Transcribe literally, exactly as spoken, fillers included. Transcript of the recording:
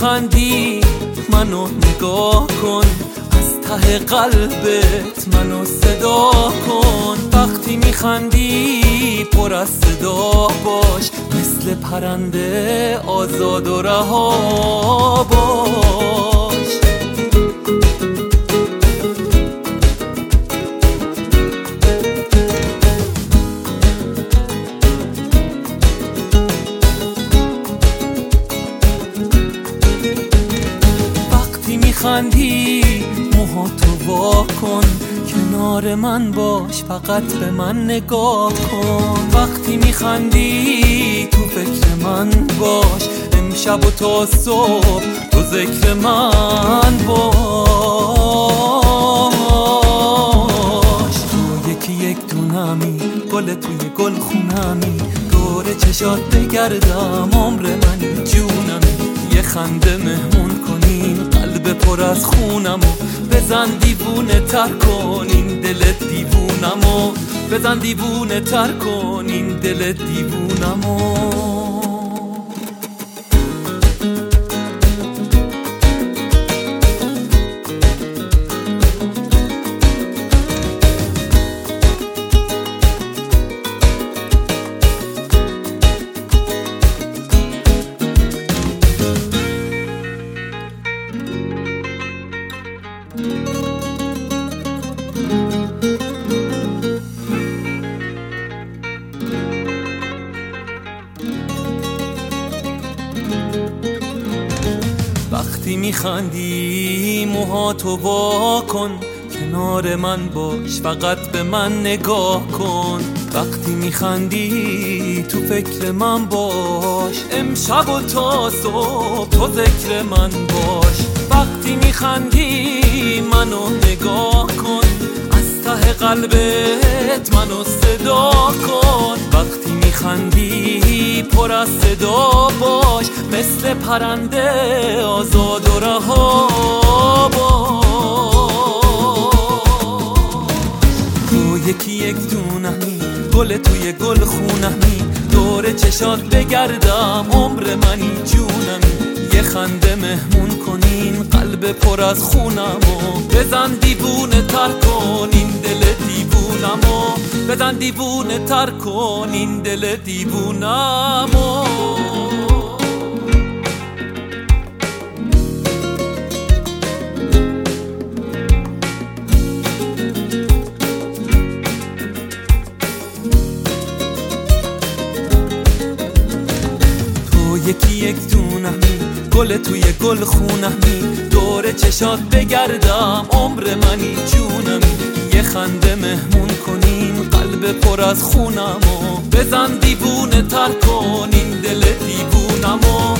میخندی منو نگاه کن، از ته قلبت منو صدا کن. وقتی میخندی پر از صدا باش، مثل پرنده آزاد و رها باش. میخندی موهاتو وا کن، کنار من باش، فقط به من نگاه کن. وقتی میخندی تو فکر من باش، امشب و تا صبح تو ذکر من باش. تو یکی یک دونمی، گل توی گل خونمی، دور چشات بگردم، عمر منی جونمی. یه خنده مهمون کنین قلب پر از خونمو، بزن دیوونه تر کن این دل دیوونمو، بزن دیوونه تر کن این دل دیوونمو. وقتی میخندی موهاتو وا کن، کنار من باش، فقط به من نگاه کن. وقتی میخندی تو فکر من باش، امشب و تا صبح تو ذکر من باش. وقتی میخندی منو نگاه کن، از ته قلبت منو صدا کن. وقتی میخندی پر از صدا باش، مثل پرنده آزاد و رها باش. تو یکی یک دونمی، گل توی گل خونمی، دور چشات بگردم، عمر منی جونمی. یه خنده مهمون کنین قلب پر از خونمو، بزن دیوونه تر کن این دل دیوونمو، بزن دیوونه تر کن این دل دیوونمو. یکی یک دونمی، گل توی گل خونمی، دور چشات بگردم، عمر منی جونمی. یه خنده مهمون کنین قلب پر از خونمو، بزن دیوونه تر کن این دل دیوونمو.